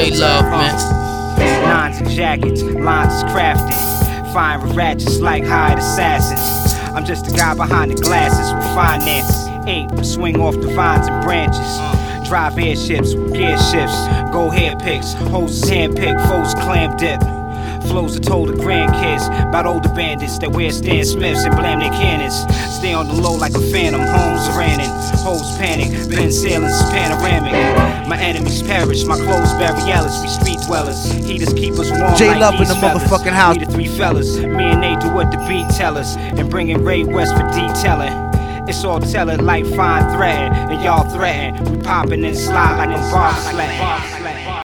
J-Love, man. Nines and jackets, lines is crafted. Firing ratchets like hired assassins. I'm just the guy behind the glasses with finances. 8, swing off the vines and branches. Drive airships with gear shifts. Go hair picks, hoes handpick, foes clam dip. Flows that told the grandkids about older bandits that wear Stan Smiths and blam their cannons. Stay on the low like a phantom, homes ranning. Hoes panic, Ben sailings panoramic. My enemies perish, my clothes bury Ellis. We street dwellers, heaters keep us warm. J-Love like in the motherfucking house. We the 3 fellas, me and they do what the beat tell us. And bringing Ray West for detailing. It's all telling like fine thread, and y'all threaten. We poppin' and slide like a bar slang.